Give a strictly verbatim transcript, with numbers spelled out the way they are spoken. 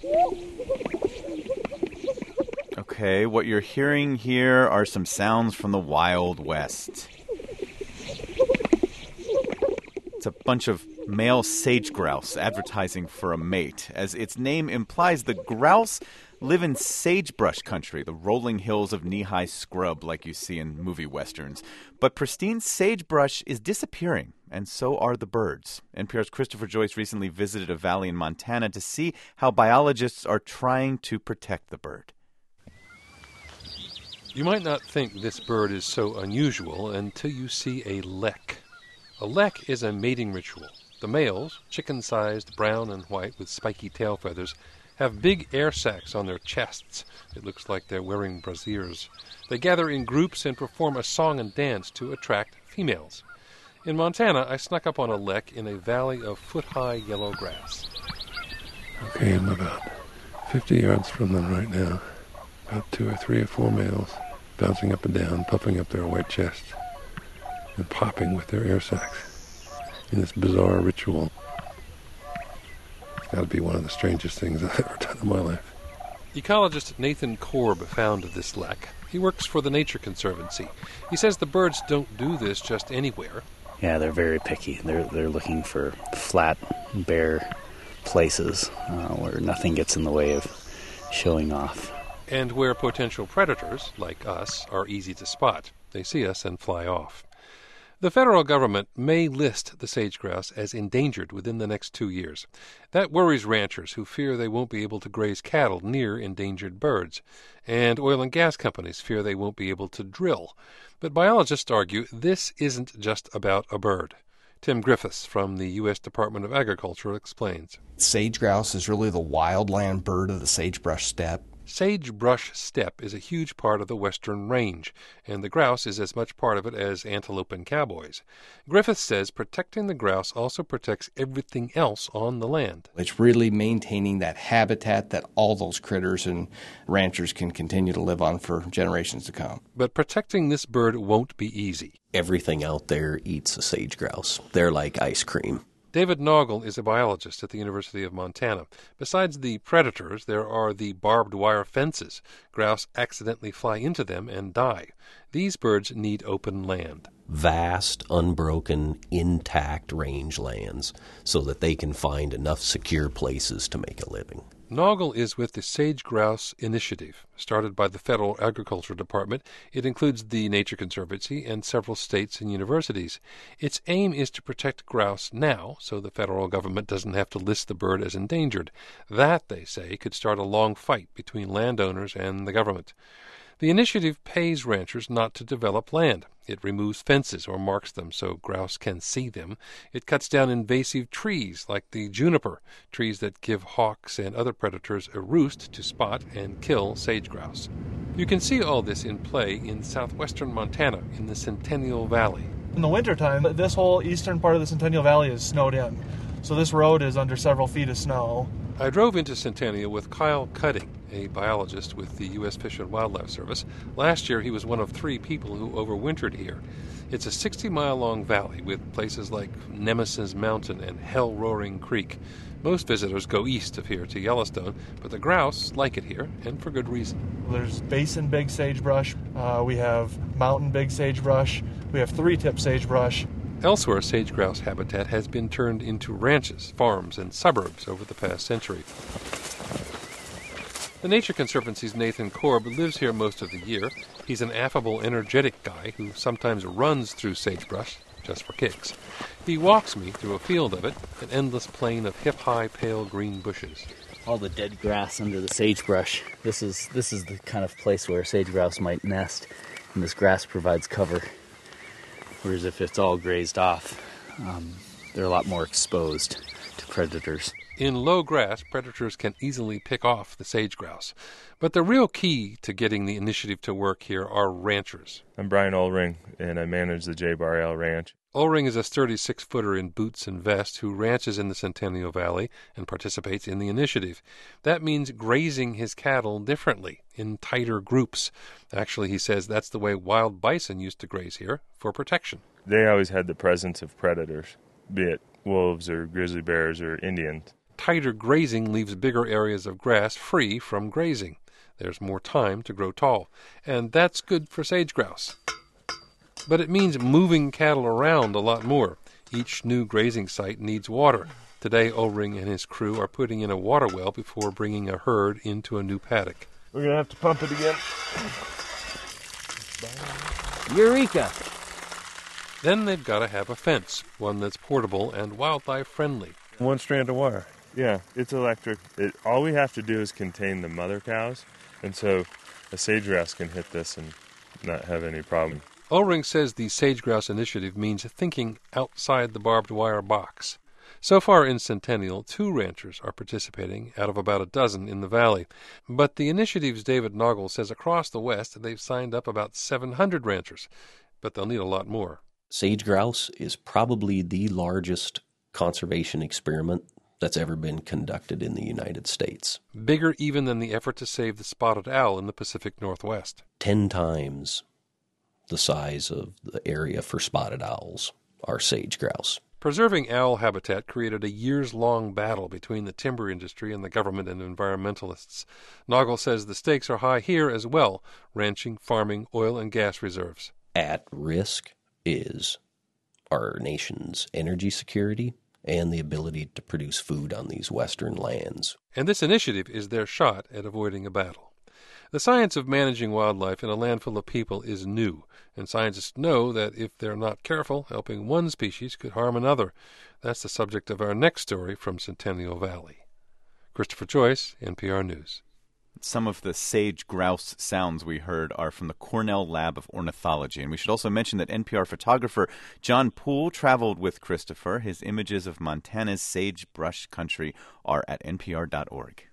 Okay, what you're hearing here are some sounds from the Wild West. It's a bunch of male sage grouse advertising for a mate. As its name implies, the grouse live in sagebrush country, the rolling hills of knee-high scrub like you see in movie westerns. But pristine sagebrush is disappearing, and so are the birds. N P R's Christopher Joyce recently visited a valley in Montana to see how biologists are trying to protect the bird. You might not think this bird is so unusual until you see a lek. A lek is a mating ritual. The males, chicken-sized, brown and white with spiky tail feathers, have big air sacs on their chests. It looks like they're wearing brassieres. They gather in groups and perform a song and dance to attract females. In Montana, I snuck up on a lek in a valley of foot-high yellow grass. Okay, I'm about fifty yards from them right now. About two or three or four males bouncing up and down, puffing up their white chests and popping with their air sacs in this bizarre ritual. It's got to be one of the strangest things I've ever done in my life. Ecologist Nathan Korb found this lek. He works for the Nature Conservancy. He says the birds don't do this just anywhere. Yeah, they're very picky. They're they're looking for flat, bare places uh, where nothing gets in the way of showing off. And where potential predators, like us, are easy to spot. They see us and fly off. The federal government may list the sage grouse as endangered within the next two years. That worries ranchers who fear they won't be able to graze cattle near endangered birds. And oil and gas companies fear they won't be able to drill. But biologists argue this isn't just about a bird. Tim Griffiths from the U S Department of Agriculture explains. Sage grouse is really the wildland bird of the sagebrush steppe. Sagebrush steppe is a huge part of the western range, and the grouse is as much part of it as antelope and cowboys. Griffith says protecting the grouse also protects everything else on the land. It's really maintaining that habitat that all those critters and ranchers can continue to live on for generations to come. But protecting this bird won't be easy. Everything out there eats a sage grouse. They're like ice cream. David Naugle is a biologist at the University of Montana. Besides the predators, there are the barbed wire fences. Grouse accidentally fly into them and die. These birds need open land. Vast, unbroken, intact rangelands so that they can find enough secure places to make a living. Naugle is with the Sage Grouse Initiative, started by the Federal Agriculture Department. It includes the Nature Conservancy and several states and universities. Its aim is to protect grouse now, so the federal government doesn't have to list the bird as endangered. That, they say, could start a long fight between landowners and the government. The initiative pays ranchers not to develop land. It removes fences or marks them so grouse can see them. It cuts down invasive trees like the juniper, trees that give hawks and other predators a roost to spot and kill sage grouse. You can see all this in play in southwestern Montana in the Centennial Valley. In the wintertime, this whole eastern part of the Centennial Valley is snowed in. So this road is under several feet of snow. I drove into Centennial with Kyle Cutting, a biologist with the U S Fish and Wildlife Service. Last year, he was one of three people who overwintered here. It's a sixty-mile-long valley with places like Nemesis Mountain and Hell Roaring Creek. Most visitors go east of here to Yellowstone, but the grouse like it here, and for good reason. There's basin big sagebrush. Uh, we have mountain big sagebrush. We have three-tip sagebrush. Elsewhere, sage grouse habitat has been turned into ranches, farms, and suburbs over the past century. The Nature Conservancy's Nathan Korb lives here most of the year. He's an affable, energetic guy who sometimes runs through sagebrush, just for kicks. He walks me through a field of it, an endless plain of hip-high, pale green bushes. All the dead grass under the sagebrush. This is this is the kind of place where sage grouse might nest, and this grass provides cover. Whereas if it's all grazed off, um, they're a lot more exposed to predators. In low grass, predators can easily pick off the sage grouse. But the real key to getting the initiative to work here are ranchers. I'm Brian Ulring, and I manage the J. Barrell Ranch. Ulring is a sturdy six-footer in boots and vest who ranches in the Centennial Valley and participates in the initiative. That means grazing his cattle differently, in tighter groups. Actually, he says that's the way wild bison used to graze here, for protection. They always had the presence of predators, be it wolves or grizzly bears or Indians. Tighter grazing leaves bigger areas of grass free from grazing. There's more time to grow tall, and that's good for sage grouse. But it means moving cattle around a lot more. Each new grazing site needs water. Today, O-Ring and his crew are putting in a water well before bringing a herd into a new paddock. We're going to have to pump it again. Eureka! Then they've got to have a fence, one that's portable and wildlife friendly. One strand of wire. Yeah, it's electric. It, all we have to do is contain the mother cows, and so a sage grouse can hit this and not have any problem. O-Ring says the Sage Grouse Initiative means thinking outside the barbed wire box. So far in Centennial, two ranchers are participating out of about a dozen in the valley. But the initiative's David Noggle says across the West they've signed up about seven hundred ranchers, but they'll need a lot more. Sage grouse is probably the largest conservation experiment that's ever been conducted in the United States. Bigger even than the effort to save the spotted owl in the Pacific Northwest. Ten times the size of the area for spotted owls are sage grouse. Preserving owl habitat created a years-long battle between the timber industry and the government and environmentalists. Noggle says the stakes are high here as well, ranching, farming, oil and gas reserves. At risk is our nation's energy security and the ability to produce food on these western lands. And this initiative is their shot at avoiding a battle. The science of managing wildlife in a land full of people is new, and scientists know that if they're not careful, helping one species could harm another. That's the subject of our next story from Centennial Valley. Christopher Joyce, N P R News. Some of the sage grouse sounds we heard are from the Cornell Lab of Ornithology. And we should also mention that N P R photographer John Poole traveled with Christopher. His images of Montana's sagebrush country are at N P R dot org.